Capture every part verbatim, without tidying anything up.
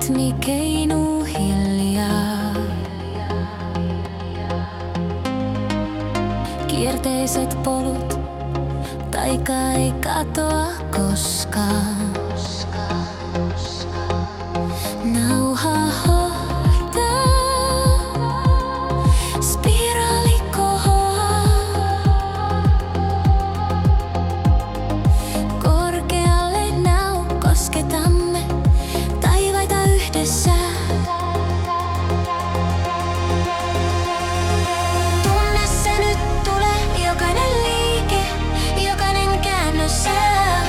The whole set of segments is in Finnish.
rytmi keinuu hiljaa. Kierteiset polut, taika ei katoa koskaan. Nauha hohtaa, spiraali kohoaa. Korkealle nau kosketamme taivaita yhdessä. Tunne se nyt tulee, jokainen liike, jokainen käännös sää.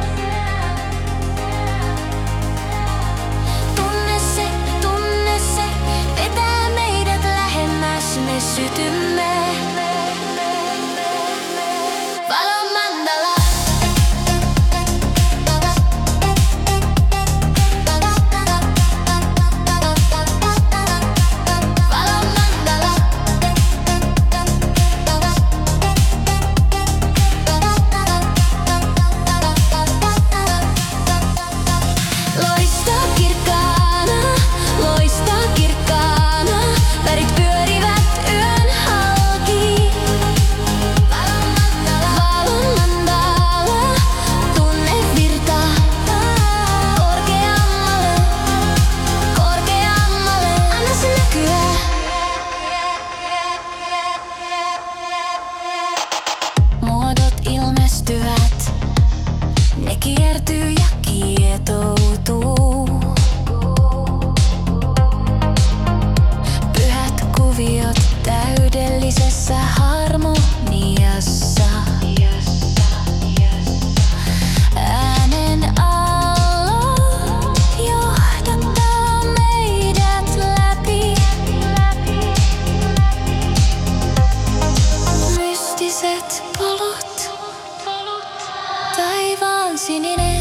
Tunne se, tunne se, vetää meidät lähemmäs, me sytymme. Valon mandala. Valon mandala. Loistaa kirkkaana, loistaa kirkkaana, värit pyörivät yön halki. Valon mandala, tunne virtaa korkeammalle, korkeammalle, anna se näkyä. Muodot ilmestyvät, ne kiertyy ja kietoutuu. Pyhät kuviot täydellisessä harmoniassa. Äänen aallot johdattaa meidät läpi. Mystiset polut, taivaan sininen.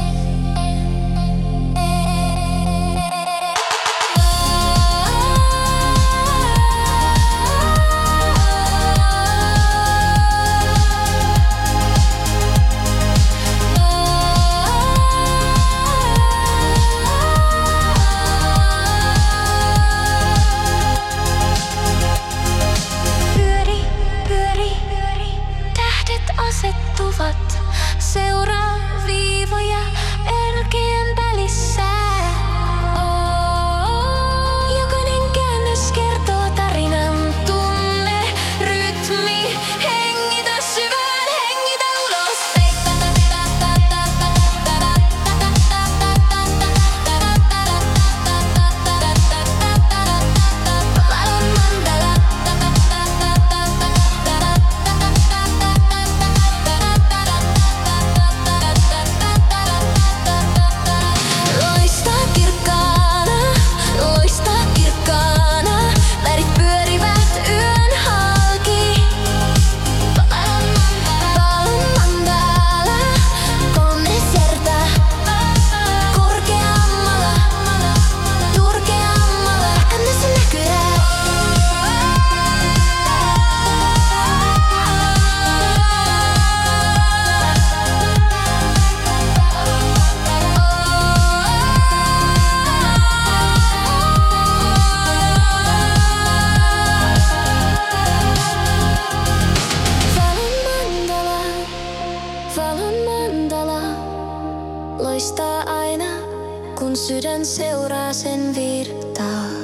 Pyöri, pyöri, tähdet asettuvat, seuraa viivoja elkeen välissä. Jokainen käännös kertoo tarinan, tunne, rytmi, hengitä syvään, hengitä ulos. Valon mandala. Loistaa kirkkaana, loistaa kirkkaana, värit pyörivät yön halki. Valon mandala, kolme serta, korkeammalla, turkeammalla, anna se näkyä. Valon mandala, valon mandala, loistaa aina, kun sydän seuraa sen virtaa.